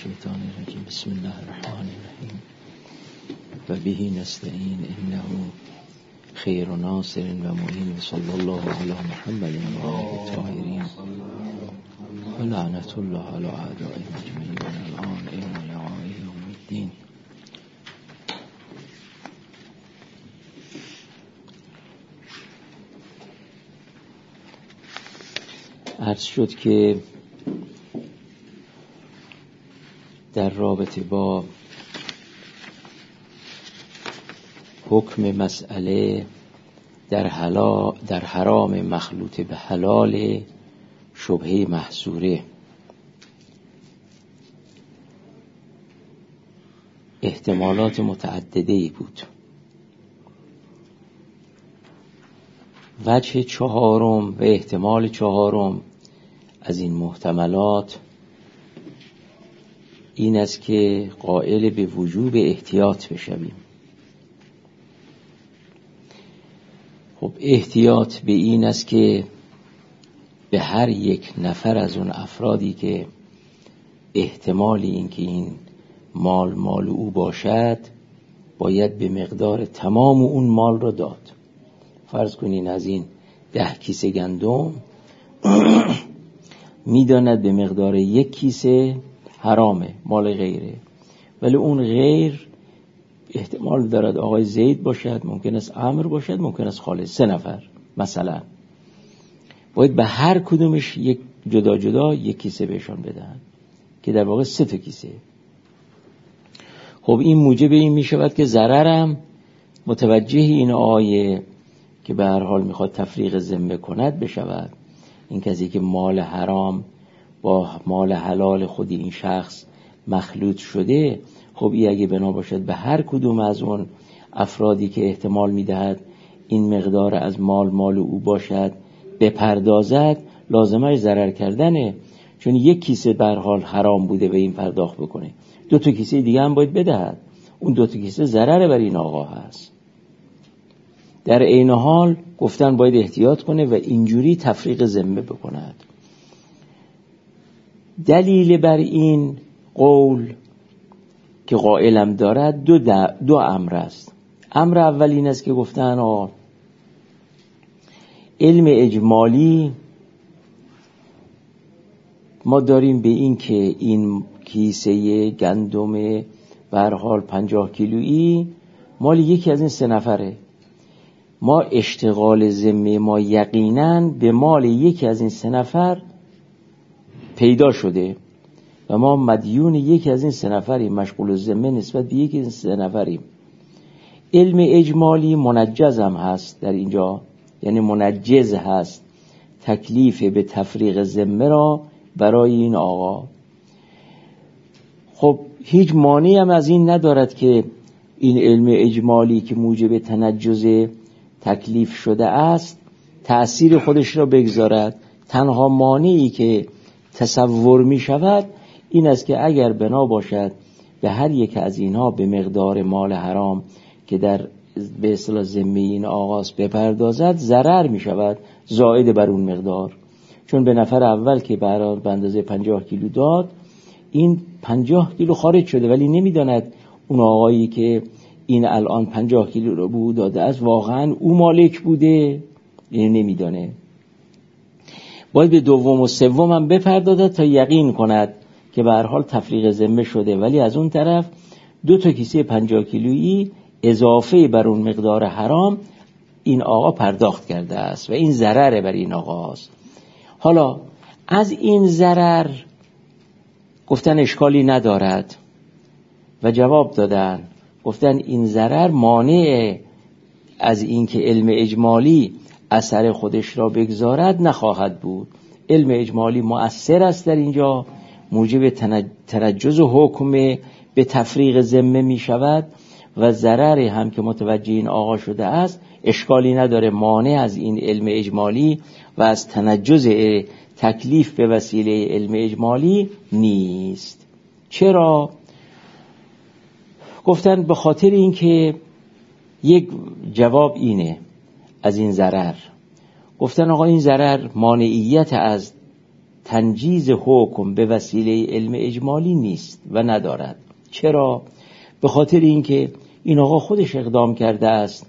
الشیطان الرجیم. بسم الله الرحمن الرحیم و به نستعین انه خیر ناصر و معین. صلی الله علی محمد و آله الطاهرین و لعنت الله علی اعدائهم اجمعین الان الى لقاء یوم الدین. عرض شد که در رابطه با حکم مسئله در حرام مخلوط به حلال شبهه محصوره احتمالات متعدده‌ای بود. وجه چهارم و احتمال چهارم از این محتملات این است که قائل به وجوب احتیاط بشویم. خب احتیاط به این است که به هر یک نفر از اون افرادی که احتمالی این که این مال او باشد باید به مقدار تمام اون مال را داد. فرض کنین از این 10 کیسه گندم میداند به مقدار 1 کیسه حرامه، مال غیره، ولی اون غیر احتمال دارد آقای زید باشد، ممکن است عمرو باشد، ممکن است خالد، 3 نفر مثلا. باید به هر کدومش یک جدا جدا 1 کیسه بهشان بدهند که در واقع 3 تا کیسه. خب این موجب این می شود که ضررم متوجه این آیه که به هر حال میخواد تفریق ذمه کند بشود. این کسی که مال حرام با مال حلال خود این شخص مخلوط شده، خب این اگه بنا باشد به هر کدوم از اون افرادی که احتمال میدهد این مقدار از مال او باشد بپردازد، لازمه ضرر کردنه، چون 1 کیسه به هر حال حرام بوده به این پرداخت بکنه، 2 تا کیسه دیگه هم باید بدهد، اون 2 تا کیسه ضرر بر این آقا هست. در عین حال گفتن باید احتیاط کنه و اینجوری تفریق ذمه بکند. دلیل بر این قول که قائلم دارد دو امر است. امر اول این است که گفتن علم اجمالی ما داریم به این که این کیسه گندم به هر حال 50 کیلویی مال یکی از این 3 نفره. ما اشتغال ذمه ما یقیناً به مال یکی از این 3 نفر پیدا شده و ما مدیون یکی از این 3 نفریم، مشغول الذمه نسبت به یکی از این 3 نفریم. علم اجمالی منجز هم هست در اینجا، یعنی منجز هست تکلیف به تفریق ذمه را برای این آقا. خب هیچ مانعی هم از این ندارد که این علم اجمالی که موجب تنجز تکلیف شده است تأثیر خودش را بگذارد. تنها مانعی که تصور می شود این است که اگر بنا باشد به هر یک از اینها به مقدار مال حرام که در به اصطلاح ذمه این آغاز بپردازد، ضرر می شود زائد بر اون مقدار. چون به نفر اول که برای به اندازه 50 کیلو داد، این 50 کیلو خارج شده ولی نمیداند اون آقایی که این الان 50 کیلو رو به او داده است واقعا او مالک بوده، یعنی نمیدانه. باید به دوم و سوم هم بپردازد تا یقین کند که به هر حال تفریق ذمه شده، ولی از اون طرف 2 تا کیسه 50 کیلویی اضافه بر اون مقدار حرام این آقا پرداخت کرده است و این ضرر بر این آقا است. حالا از این ضرر گفتن اشکالی ندارد و جواب دادن، گفتن این ضرر مانع از این که علم اجمالی اثر خودش را بگذارد نخواهد بود. علم اجمالی مؤثر است در اینجا، موجب تنجز حکم به تفریق ذمه می شود و ضرر هم که متوجه این آقا شده است اشکالی نداره، مانع از این علم اجمالی و از تنجز تکلیف به وسیله علم اجمالی نیست. چرا؟ گفتن به خاطر اینکه یک جواب اینه از این ضرر. گفتن آقا این ضرر مانعیت از تنجیز حکم به وسیله علم اجمالی نیست و ندارد. چرا؟ به خاطر اینکه این آقا خودش اقدام کرده است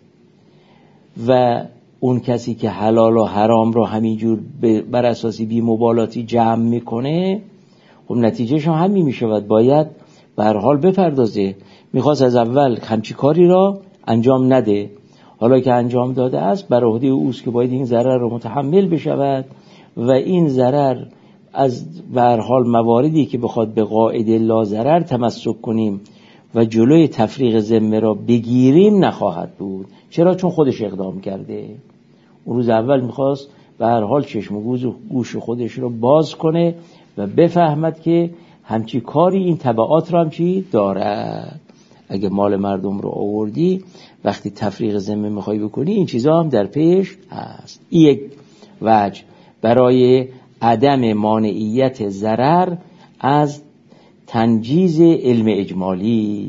و اون کسی که حلال و حرام رو همینجور بر اساسی بی مبالاتی جمع میکنه، خب نتیجهش هم همین میشود، باید به هر حال بپردازه. میخواست از اول همچی کاری را انجام نده، حالا که انجام داده است بر عهده اوست که باید این ضرر رو متحمل بشود و این ضرر از به هر حال مواردی که بخواد به قاعده لا ضرر تمسک کنیم و جلوی تفریق ذمه را بگیریم نخواهد بود. چرا؟ چون خودش اقدام کرده. اون روز اول میخواست به هر حال چشم و گوش خودش رو باز کنه و بفهمد که همچی کاری این تبعات رو همچی دارد. اگه مال مردم رو آوردی، وقتی تفریق ذمه میخوای بکنی، این چیزا هم در پیش هست. این یک وجه برای عدم مانعیت ضرر از تنجیز علم اجمالی.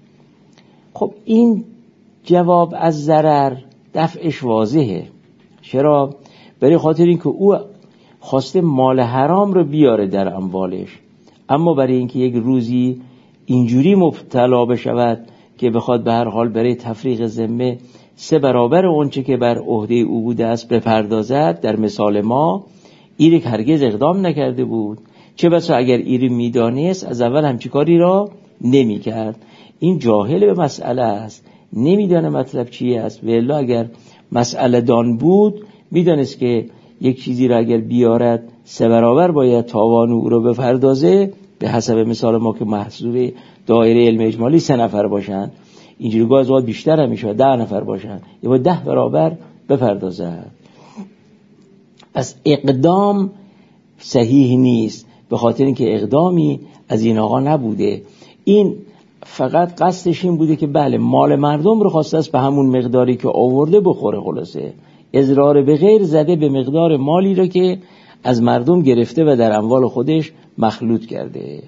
خب این جواب از ضرر دفعش واضحه. چرا؟ برای خاطر اینکه او خواسته مال حرام رو بیاره در اموالش، اما برای اینکه یک روزی اینجوری مبتلا بشود که بخواد به هر حال برای تفریق ذمه 3 برابر اونچه که بر عهده او بوده است بپردازد، در مثال ما ایری که هرگز اقدام نکرده بود، چه بسا اگر ایری میدانست از اول همچی کاری را نمی کرد. این جاهل به مسئله است، نمیدانه مطلب چیه است. و الا اگر مسئله دان بود میدانست که یک چیزی را اگر بیارد 3 برابر باید تاوان او را بپردازه. به حسب مثال ما که محصول دایره علم اجمالی 3 نفر باشند، اینجوری گاز وقت بیشتر هم میشه 10 نفر باشند، یا با 10 برابر بپردازد. پس اقدام صحیح نیست، به خاطر اینکه اقدامی از این آقا نبوده. این فقط قصدش این بوده که بله مال مردم رو خواسته است به همون مقداری که آورده بخوره. خلاصه اضرار به غیر زده به مقدار مالی رو که از مردم گرفته و در اموال خودش مخلوط کرده.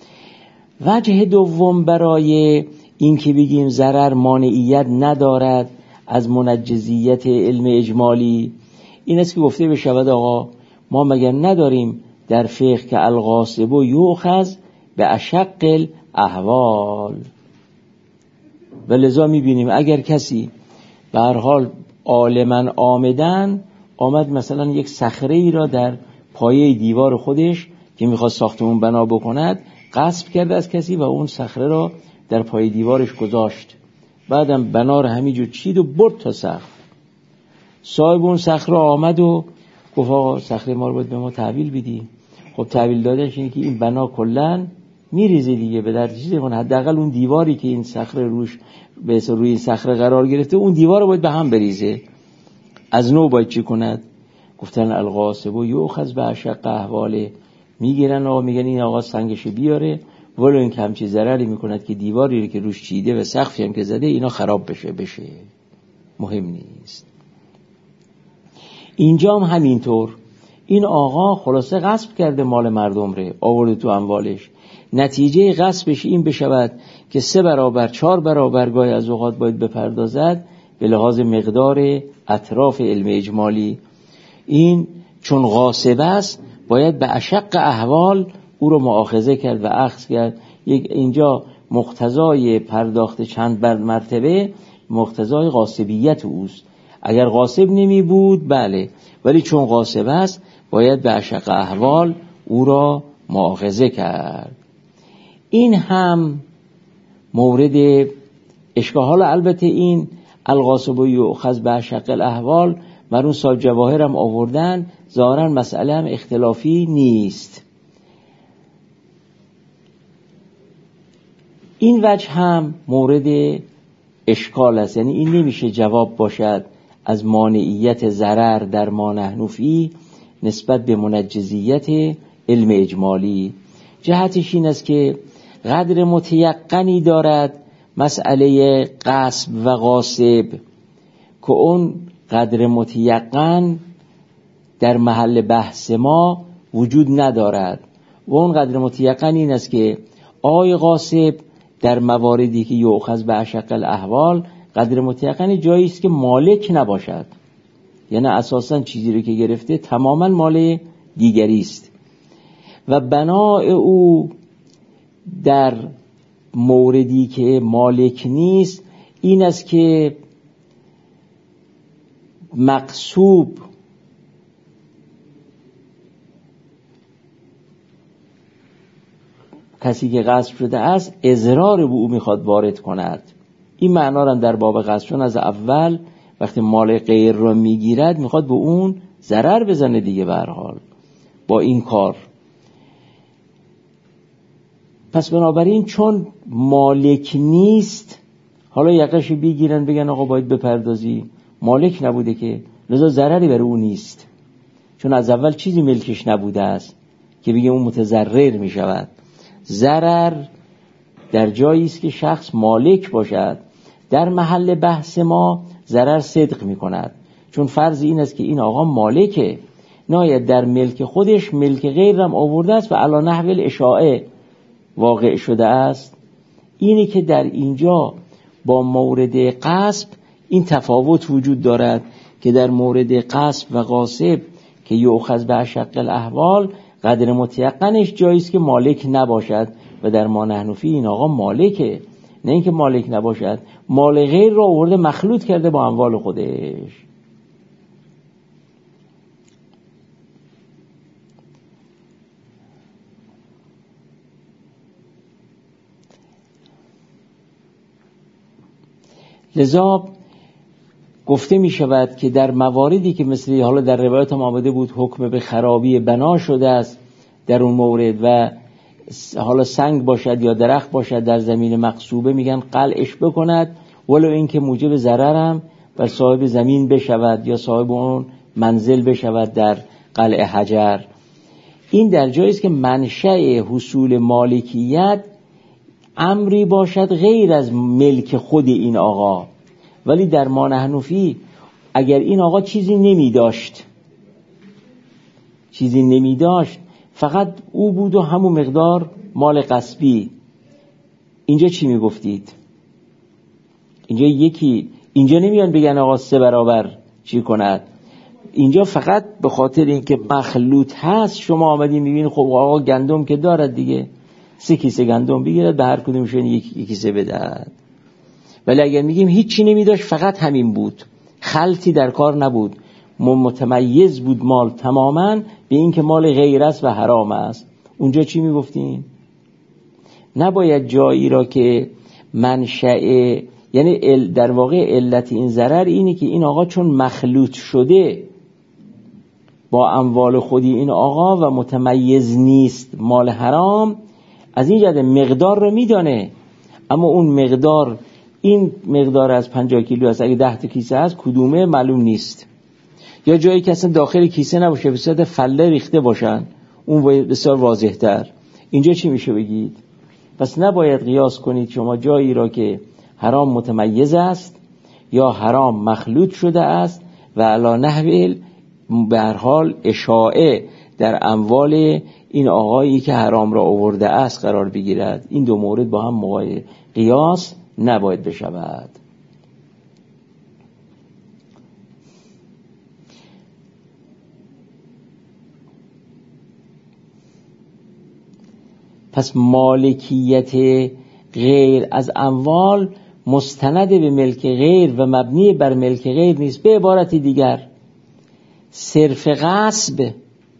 وجه دوم برای این که بگیم ضرر مانعیت ندارد از منجزیت علم اجمالی این است که گفته بشود آقا ما مگر نداریم در فقه که الغاصب یؤخذ به اشق الاحوال، و لذا میبینیم اگر کسی به هر حال عالماً آمدن آمد مثلا یک صخره ای را در پایه دیوار خودش که میخواد ساختمون بنا بکند غصب کرده از کسی و اون صخره را در پایه دیوارش گذاشت، بعدم بنا رو همینجور چید و برد تا سقف. صاحب اون صخره آمد و گفت آقا صخره ما رو باید به ما تحویل بدی. خب تحویل دادنش اینه که این بنا کلن میریزه دیگه، به در چیزی کنه، حداقل اون دیواری که این صخره روش به روی این صخره قرار گرفته اون دیوار رو باید به هم بریزه، از نو باید چی کند؟ گفتن الغاصب یؤخذ به اشق احواله، میگیرن و میگن این آقا سنگش بیاره، ولو این که همچی ضرری میکند که دیواری رو که روش چیده و سقفی هم که زده اینا خراب بشه مهم نیست. اینجا هم همینطور این آقا خلاصه غصب کرده مال مردم رو آورده تو اموالش، نتیجه غصبش این بشود که 3 برابر 4 برابر گاهی از اوقات باید بپردازد به لحاظ مقدار اطراف علم اجمالی. این چون غاصب است باید به اشق احوال او رو مؤاخذه کرد و اخذ کرد. اینجا مقتضای پرداخت چند مرتبه مقتضای غاصبیت اوست. اگر غاصب نمی بود بله، ولی چون غاصب است باید به اشق احوال او را مؤاخذه کرد. این هم مورد اشکال. البته این الغاصب یؤخذ به اشق الاحوال مرون صاحب جواهر هم آوردن، ظاهرا مسئله هم اختلافی نیست. این وجه هم مورد اشکال است، یعنی این نمیشه جواب باشد از مانعیت ضرر در ما نحن فیه نسبت به منجزیت علم اجمالی. جهتش این است که قدر متیقنی دارد مسئله غصب و غاصب که اون قدر متیقن در محل بحث ما وجود ندارد و اون قدر متیقن این است که آقای غاصب در مواردی که یؤخذ به اشق الاحوال قدر متیقن جایی است که مالک نباشد، یعنی اساساً چیزی رو که گرفته تماماً مال دیگری است. و بناء او در موردی که مالک نیست این است که مغصوب کسی که غصب شده است اضرار به او میخواد وارد کند. این معنا را در باب غصب چون از اول وقتی مال غیر را میگیرد میخواد به اون ضرر بزنه دیگه به هر حال با این کار. پس بنابراین چون مالک نیست حالا یقش بگیرن بگن آقا باید بپردازی، مالک نبوده که، لذا ضرری برای اون نیست چون از اول چیزی ملکش نبوده است که بگه اون متضرر می شود. ضرر در جایی است که شخص مالک باشد. در محل بحث ما ضرر صدق می کند چون فرض این است که این آقا مالکه، ناید در ملک خودش ملک غیرم آورده است و علی نحو الاشاعه واقع شده است. اینی که در اینجا با مورد غصب این تفاوت وجود دارد که در مورد غصب و غاصب که یؤخذ به اشق الاحوال قدر متیقنش جاییست که مالک نباشد و در ما نحن فیه این آقا مالکه، نه اینکه مالک نباشد، مال غیر را آورده مخلوط کرده با اموال خودش. لذا گفته می شود که در مواردی که مثل حالا در روایت هم آمده بود حکم به خرابی بنا شده است در اون مورد و حالا سنگ باشد یا درخت باشد در زمین مغصوبه میگن قلعش بکند ولو این که موجب ضررم بر صاحب زمین بشود یا صاحب اون منزل بشود در قلعه حجر. این در جایی است که منشأ حصول مالکیت امری باشد غیر از ملک خود این آقا، ولی در ما نحن فیه اگر این آقا چیزی نمی داشت فقط او بود و همون مقدار مال غصبی، اینجا چی می گفتید؟ اینجا نمیان بگن آقا 3 برابر چی کند، اینجا فقط به خاطر اینکه مخلوط هست شما آمدین میبینید خب آقا گندم که دارد دیگه 3 کیسه گندم بگیرد به هر کدومشون یک کیسه بدهد. ولی اگر میگیم هیچی نمیداشت فقط همین بود، خلطی در کار نبود، متمیز بود مال تماما به این که مال غیر است و حرام است، اونجا چی میگفتین؟ نباید جایی را که منشأ یعنی در واقع علت این ضرر اینه که این آقا چون مخلوط شده با اموال خودی این آقا و متمیز نیست مال حرام، از این جهت مقدار رو میدانه اما اون مقدار این مقدار از 50 کیلو است، اگه 10 تا کیسه هست کدومه معلوم نیست، یا جایی که اصلا داخل کیسه نباشه به صورت فله ریخته باشن اون بسیار واضح تر. اینجا چی میشه بگید؟ پس نباید قیاس کنید شما جایی را که حرام متمیز است یا حرام مخلوط شده است و علی نحو به هر حال اشاعه در اموال این آقایی که حرام را آورده است قرار بگیرد. این دو مورد با هم قیاس نباید بشود. پس مالکیت غیر از اموال مستند به ملک غیر و مبنی بر ملک غیر نیست. به عبارت دیگر صرف غصب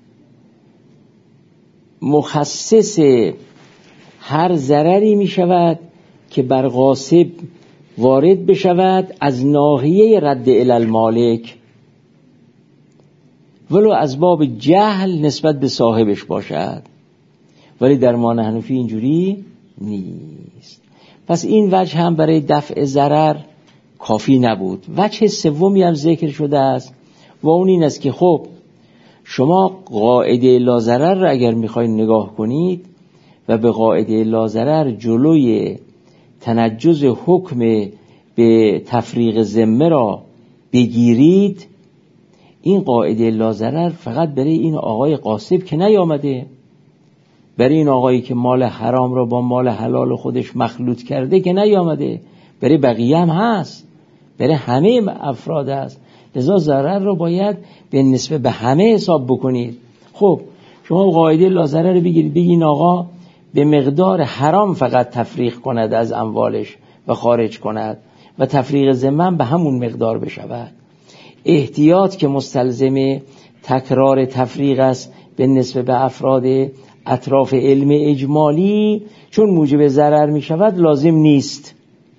مخصص هر ضرری می شود که بر غاصب وارد بشود از ناحیه رد الی المالک، ولو از باب جهل نسبت به صاحبش باشد، ولی در ما نحن فیه اینجوری نیست. پس این وجه هم برای دفع ضرر کافی نبود. وجه سومی هم ذکر شده است و اون این است که خب شما قاعده لا ضرر را اگر میخواید نگاه کنید و به قاعده لا ضرر جلوی تنجز حکم به تفریق ذمه را بگیرید، این قاعده لا ضرر فقط برای این آقای غاصب که نیامده، برای این آقایی که مال حرام را با مال حلال خودش مخلوط کرده که نیامده، برای بقیه هم هست، برای همه افراد هست. لذا ضرر را باید به نسبت به همه حساب بکنید. خب شما قاعده لازره رو بگیرید، بگین آقا به مقدار حرام فقط تفریق کند از اموالش و خارج کند و تفریق ذمه به همون مقدار بشود. احتیاط که مستلزم تکرار تفریق است به نسبت به افراد اطراف علم اجمالی، چون موجب ضرر می شود لازم نیست.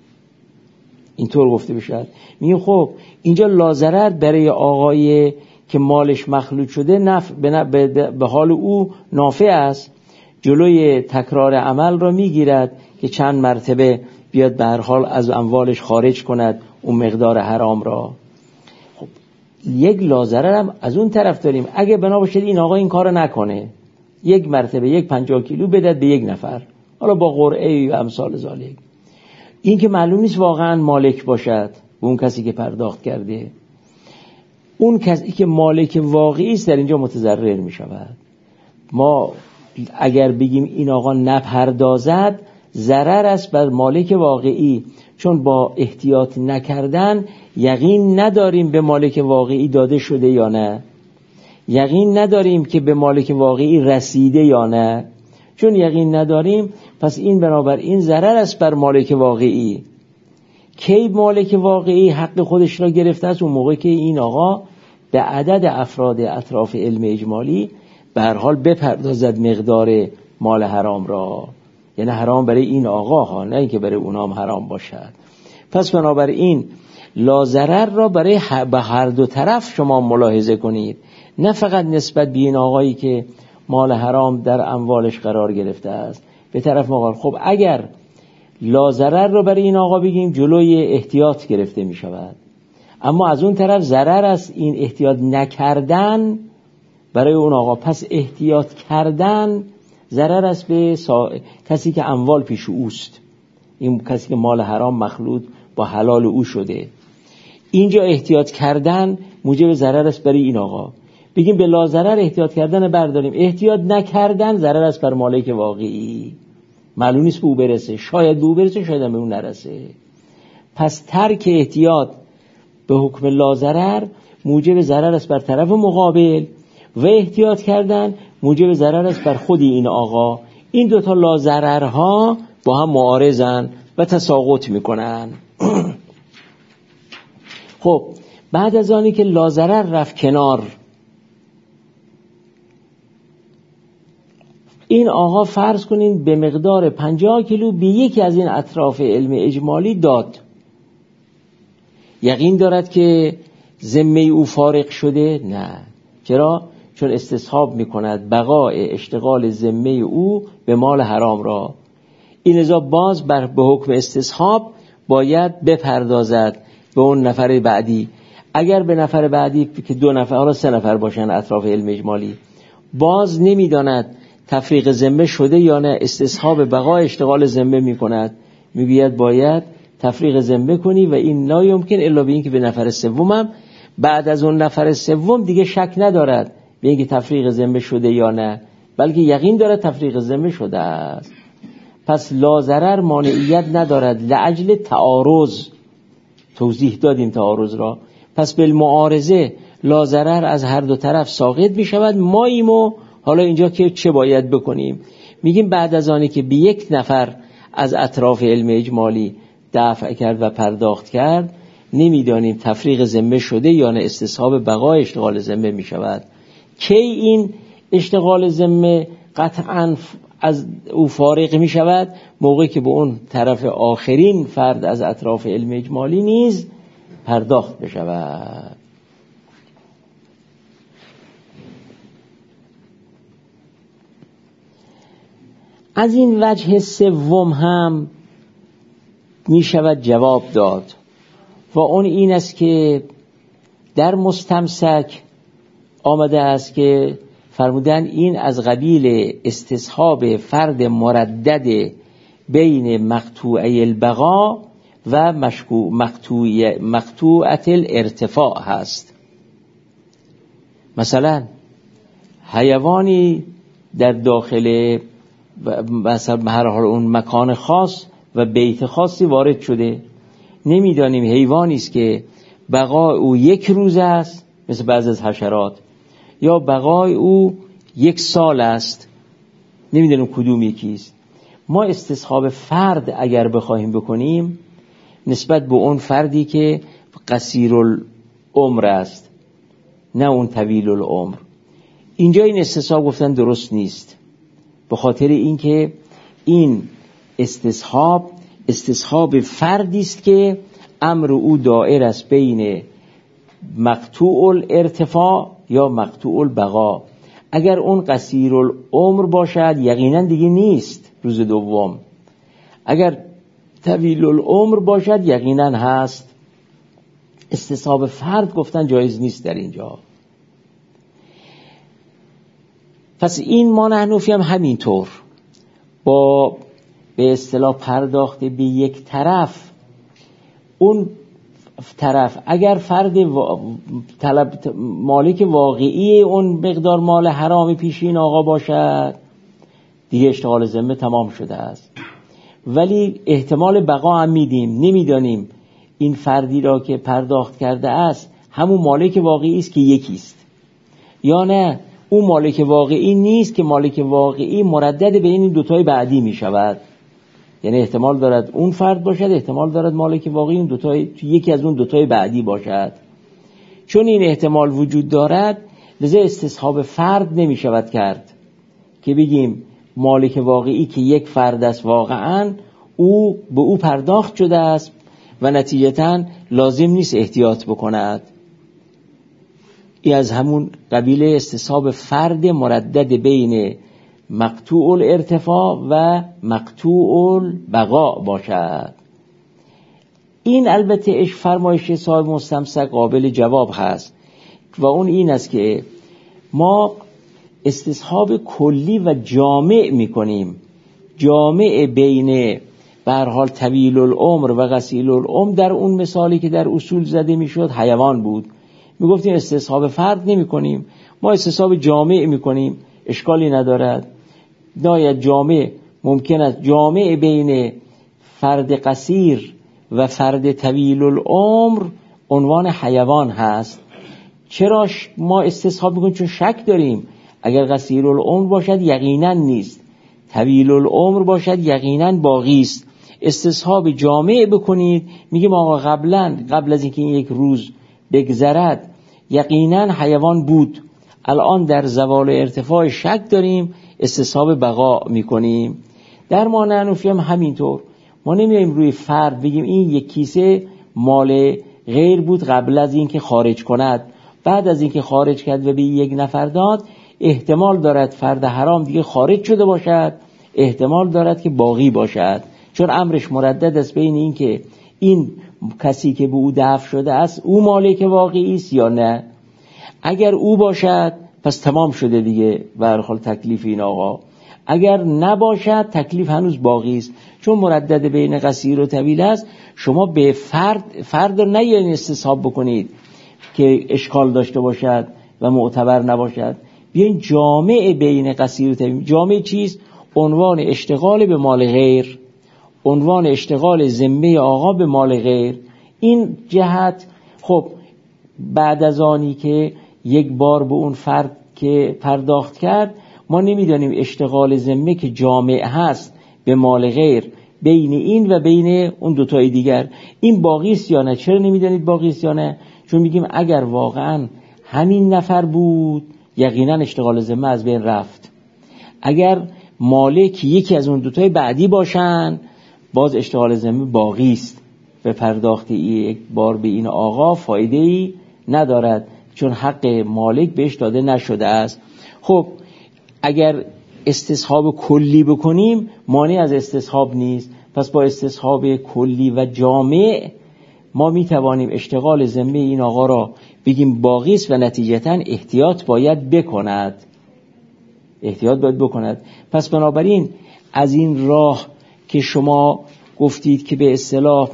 اینطور گفته بشد. میگه خب اینجا لازرر برای آقای که مالش مخلوط شده به حال او نافع است، جلوی تکرار عمل را میگیرد که چند مرتبه بیاد به هر حال از اموالش خارج کند اون مقدار حرام را. خب یک لازرر هم از اون طرف داریم، اگه بنا باشد این آقا این کارو نکنه، یک مرتبه یک 50 کیلو بدد به یک نفر، حالا با قرعه و امثال ذالک، این که معلوم نیست واقعا مالک باشد اون کسی که پرداخت کرده. اون کسی که مالک واقعی است در اینجا متضرر می شود. ما اگر بگیم این آقا نپردازد ضرر است بر مالک واقعی، چون با احتیاط نکردن یقین نداریم به مالک واقعی داده شده یا نه، یقین نداریم که به مالک واقعی رسیده یا نه. چون یقین نداریم پس این بنابراین ضرر است بر مالک واقعی. کی مالک واقعی حق خودش را گرفته است؟ اون موقع که این آقا به عدد افراد اطراف علم اجمالی به هر حال بپردازد مقدار مال حرام را، یعنی حرام برای این آقا ها، نه اینکه برای اونام حرام باشد. پس بنابراین لازرر را برای به هر دو طرف شما ملاحظه کنید، نه فقط نسبت به این آقایی که مال حرام در اموالش قرار گرفته است به طرف مقابل. خب اگر لازرر را برای این آقا بگیم جلوی احتیاط گرفته می شود، اما از اون طرف ضرر است این احتیاط نکردن برای اون آقا. پس احتیاط کردن ضرر است به کسی که اموال پیش اوست، این کسی که مال حرام مخلوط با حلال او شده. اینجا احتیاط کردن موجب ضرر است برای این آقا. بگیم به لازرر احتیاط کردن برداریم، احتیاط نکردن ضرر است بر مالک واقعی، معلوم نیست به او برسه، شاید به او برسه شاید به اون نرسه. پس ترک احتیاط به حکم لازرر موجب ضرر است بر طرف مقابل و احتیاط کردن موجب ضرر است بر خود این آقا. این دوتا لازررها با هم معارضن و تساقط میکنن. خب بعد از آنی که لازرر رفت کنار، این آقا فرض کنین به مقدار 50 کیلو به یکی از این اطراف علم اجمالی داد. یقین دارد که ذمه او فارغ شده؟ نه. چرا؟ چون استصحاب میکند بقای اشتغال ذمه او به مال حرام را. این ازا باز به حکم استصحاب باید بپردازد به اون نفر بعدی. اگر به نفر بعدی که 2 نفر حالا 3 نفر باشن اطراف علم اجمالی، باز نمیداند تفریق ذمه شده یا نه، استصحاب بقای اشتغال ذمه میکند، میگوید باید تفریق ذمه کنی و این لا یمکن الا به این که به نفر سومم بعد از اون نفر سوم دیگه شک ندارد به اینکه تفریق ذمه شده یا نه، بلکه یقین دارد تفریق ذمه شده است. پس لازرر مانعیت ندارد لعجل تعارض. توضیح دادیم تعارض را. پس بالمعارضه لازرر از هر دو طرف ساقط می شود. ما ایمو حالا اینجا که چه باید بکنیم؟ میگیم بعد از آنی که به یک نفر از اطراف علم اجمالی دفع کرد و پرداخت کرد، نمیدانیم تفریق ذمه شده یا نه، استصحاب بقای اشتغال ذمه می شود. کی این اشتغال ذمه قطعاً از او فارغ می شود؟ موقعی که به اون طرف آخرین فرد از اطراف علم اجمالی نیز پرداخت بشود. از این وجه سوم هم می شود جواب داد و اون این است که در مستمسک آمده است که فرمودن این از قبیل استصحاب فرد مردد بین مقطوعه البقا و مقطوعه الارتفاع هست. مثلا حیوانی در داخل مثلا هر حال اون مکان خاص و بیت خاصی وارد شده، نمیدانیم حیوانی است که بقای او 1 روز است مثل بعض از حشرات، یا بقای او 1 سال است، نمیدونم کدوم یکیست. ما استصحاب فرد اگر بخواهیم بکنیم نسبت به اون فردی که قصیر العمر است، نه اون طویل العمر، اینجا این استصحاب گفتن درست نیست، به خاطر اینکه این استصحاب فردی است که امر او دائر است بین مقطوع الارتفاع یا مقطوع البقا. اگر اون قصیر العمر باشد یقینا دیگه نیست روز دوم، اگر طویل العمر باشد یقینا هست. استصحاب فرد گفتن جایز نیست در اینجا. پس این ما نحنفی هم همینطور با به اصطلاح پرداخته به یک طرف، اون طرف اگر فرد مالک واقعی اون مقدار مال حرامی پیش این آقا باشد دیگه اشتغال ذمه تمام شده است، ولی احتمال بقا هم میدیم، نمیدانیم این فردی را که پرداخت کرده است همون مالک واقعی است که یکیست یا نه اون مالک واقعی نیست که مالک واقعی مردد به این دوتای بعدی می شود. یعنی احتمال دارد اون فرد باشد، احتمال دارد مالک واقعی اون دوتای یکی از اون دوتای بعدی باشد. چون این احتمال وجود دارد لذا استصحاب فرد نمی شود کرد که بگیم مالک واقعی که یک فرد است واقعا او به او پرداخت شده است و نتیجتاً لازم نیست احتیاط بکند. این از همون قبیل استصحاب فرد مردد بین مقطوع الارتفاع و مقطوع البقا باشد. این البته فرمایش صاحب مستمسک قابل جواب هست و اون این است که ما استصحاب کلی و جامع میکنیم، جامع بین به هر حال طویل العمر و قصیر العمر. در اون مثالی که در اصول زده میشد حیوان بود، میگفتیم استصحاب فرد نمی کنیم، ما استصحاب جامع میکنیم، اشکالی ندارد. ناید جامع ممکن است جامع بین فرد قصیر و فرد طویل العمر عنوان حیوان هست. چرا ما استصحاب میکنیم؟ چون شک داریم اگر قصیر العمر باشد یقینا نیست، طویل العمر باشد یقینا باقی است. استصحاب جامع بکنید، میگیم آقا قبل از اینکه این 1 روز بگذرد یقینا حیوان بود، الان در زوال ارتفاع شک داریم، استصحاب بقا میکنیم. در ما نحنفی هم همینطور، ما نمیایم روی فرد بگیم این 1 کیسه مال غیر بود قبل از اینکه خارج کند، بعد از اینکه خارج کرد و به 1 نفر داد احتمال دارد فرد حرام دیگه خارج شده باشد، احتمال دارد که باقی باشد، چون امرش مردد است بین این که این کسی که به او دفع شده است او مالک واقعی است یا نه. اگر او باشد پس تمام شده دیگه به هر حال تکلیف این آقا، اگر نباشد تکلیف هنوز باقی است، چون مردد بین قصیر و طویل است. شما به فرد رو نیاین استصحاب بکنید که اشکال داشته باشد و معتبر نباشد، بیاین جامع بین قصیر و طویل. جامع چیست؟ عنوان اشتغال به مال غیر، عنوان اشتغال ذمه آقا به مال غیر. این جهت خب بعد از آنی که 1 بار به اون فرد که پرداخت کرد ما نمیدانیم اشتغال ذمه که جامع هست به مال غیر بین این و بین اون دوتای دیگر این باقی است یا نه. چرا نمیدانید باقی است یا نه؟ چون میگیم اگر واقعا همین نفر بود یقینا اشتغال ذمه از بین رفت. اگر مالک یکی از اون دوتای بعدی باشن باز اشتغال ذمه باقی است، به پرداخت 1 بار به این آقا فایده‌ای ندارد چون حق مالک بهش داده نشده است. خب اگر استصحاب کلی بکنیم مانع از استصحاب نیست، پس با استصحاب کلی و جامع ما میتوانیم اشتغال ذمه این آقا را بگیم باقی است و نتیجتاً احتیاط باید بکند. پس بنابراین از این راه که شما گفتید که به اصطلاح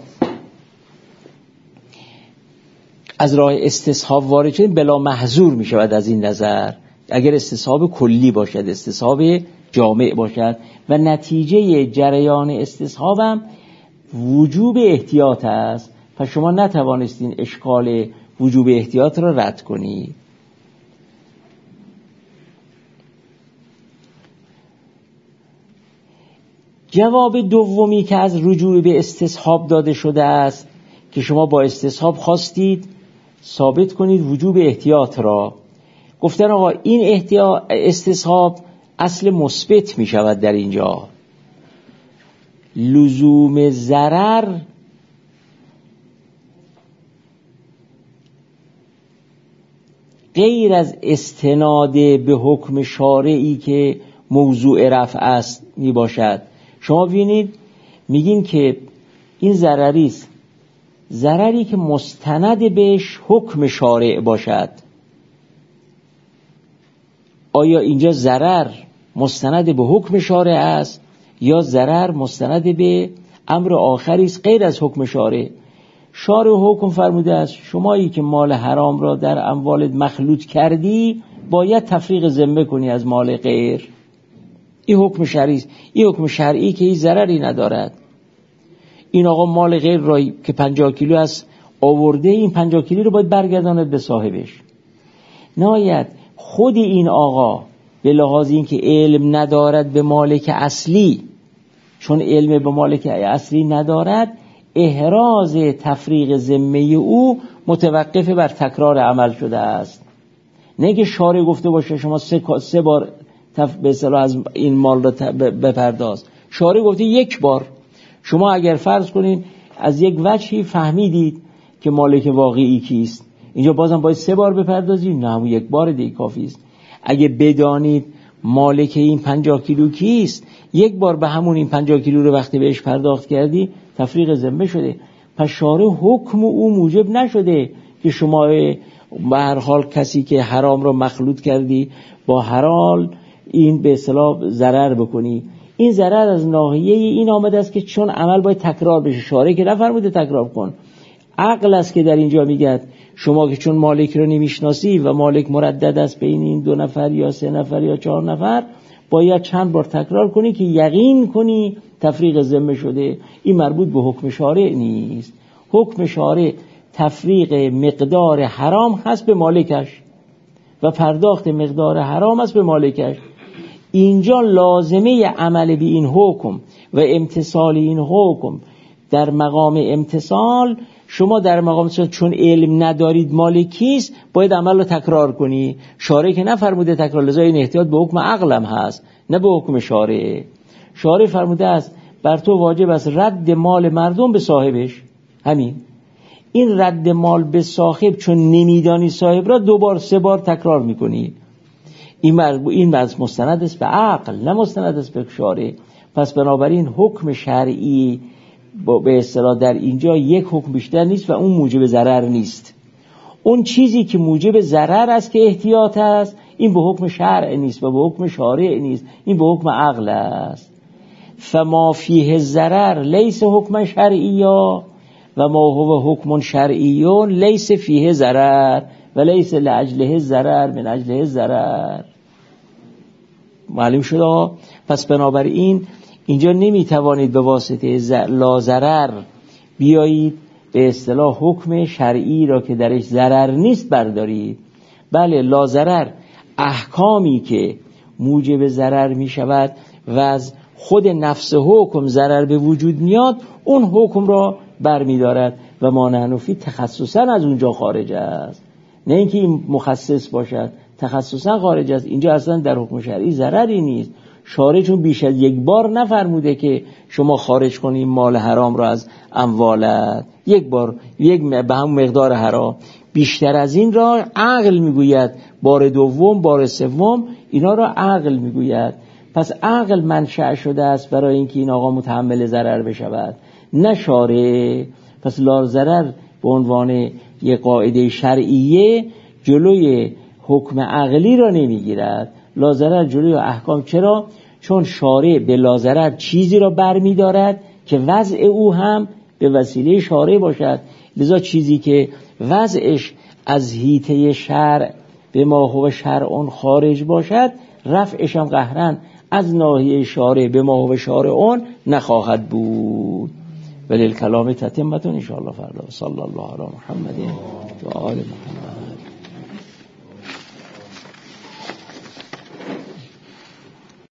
از راه استصحاب وارد شدیم بلا محظور می شود از این نظر اگر استصحاب کلی باشد، استصحاب جامع باشد و نتیجه جریان استصحاب هم وجوب احتیاط است. پس شما نتوانستین اشکال وجوب احتیاط را رد کنید. جواب دومی که از رجوع به استصحاب داده شده است که شما با استصحاب خواستید ثابت کنید وجوب احتیاط را. گفتن آقا این استصحاب اصل مثبت می شود در اینجا. لزوم ضرر غیر از استناد به حکم شارعی که موضوع رفع است می باشد. شما ببینید میگیم که این ضرری است، ضرری که مستند بهش حکم شارع باشد. آیا اینجا ضرر مستند به حکم شارع است یا ضرر مستند به امر آخری است غیر از حکم شارع؟ شارع حکم فرموده است شمایی که مال حرام را در اموالت مخلوط کردی باید تفریق ذمه کنی از مال غیر. این حکم شرعی است. این حکم شرعی که هیچ ضرری ندارد. این آقا مال غیر را که 50 کیلو است آورده، این 50 کیلو رو باید برگرداند به صاحبش. نهایت خود این آقا به لحاظ این که علم ندارد به مالک اصلی، چون علم به مالک اصلی ندارد، احراز تفریق ذمه او متوقف بر تکرار عمل شده است. نه که شارع گفته باشه شما 3 بار به اصطلاح از این مال را بپرداز. شارع گفته 1 بار. شما اگر فرض کنین از یک وجهی فهمیدید که مالک واقعی کیست، اینجا بازم باید 3 بار بپردازید؟ نه، همون 1 بار دیگه کافی است. اگه بدانید مالک این 50 کیلو کیست، 1 بار به همون این 50 کیلو رو وقتی بهش پرداخت کردی تفریق ذمه شده. پس شارع حکم او موجب نشده که شما به هر حال کسی که حرام رو مخلوط کردی با حلال این به اصطلاح ضرر بکنی. این ضرر از ناحیه این آمده است که چون عمل باید تکرار بشه، شارع که نفرموده تکرار کن. عقل است که در اینجا میگه شما که چون مالک رو نمیشناسی و مالک مردد است بین این 2 نفر یا 3 نفر یا 4 نفر، باید چند بار تکرار کنی که یقین کنی تفریق ذمه شده. این مربوط به حکم شارع نیست. حکم شارع تفریق مقدار حرام هست به مالکش و پرداخت مقدار حرام هست به مالکش. اینجا لازمه عمل به این حکم و امتثال این حکم در مقام امتثال، شما در مقام امتثال چون علم ندارید مالکیست باید عمل رو تکرار کنی. شارع که نفرموده تکرار، لذا این احتیاط به حکم عقلم هست نه به حکم شارع. شارع فرموده است بر تو واجب است رد مال مردم به صاحبش. همین. این رد مال به صاحب چون نمیدانی صاحب را 2 بار 3 بار تکرار میکنی. این مستند است به عقل نه مستند است به شارع. پس بنابراین حکم شرعی به اصطلاح در اینجا یک حکم بیشتر نیست و اون موجب ضرر نیست. اون چیزی که موجب ضرر است که احتیاط است، این به حکم شرع نیست و به حکم شارع نیست، این به حکم عقل است. فما فیه ضرر لیس حکم شرعیا و ما هو حکم شرعی لیس فیه ضرر و لیس لاجله ضرر من اجله ضرر. معلوم شد؟ پس بنابراین اینجا نمیتوانید به واسطه لازرر بیایید به اصطلاح حکم شرعی را که درش ضرر نیست بردارید. بله، لازرر احکامی که موجب ضرر می شود و از خود نفس حکم ضرر به وجود میاد، اون حکم را برمی دارد و ما نحن فی تخصصا از اونجا خارج است. نه اینکه این مخصص باشد، تخصصا خارج است. اینجا اصلا در حکم شرعی ضرری نیست. شارع چون بیش از 1 بار نفرموده که شما خارج کنید مال حرام را از اموالت، 1 بار به هم مقدار حرام. بیشتر از این را عقل میگوید، بار دوم، بار سوم، اینا را عقل میگوید. پس عقل منشأ شده است برای اینکه این آقا متحمل ضرر بشود، نه شارع. پس لا ضرر به عنوان یک قاعده شرعیه جلوی حکم عقلی را نمیگیرد. لا ضرر جلوی احکام. چرا؟ چون شارع به لا ضرر چیزی را برمی دارد که وضع او هم به وسیله شارع باشد. لذا چیزی که وضعش از حیطه شرع به ما هو شرع خارج باشد، رفعش هم قهرن از ناحیه شارع به ما هو شارع نخواهد بود. ولی الکلام تتمتون ان شاء الله فردا. صلی الله علی محمد و آل محمد.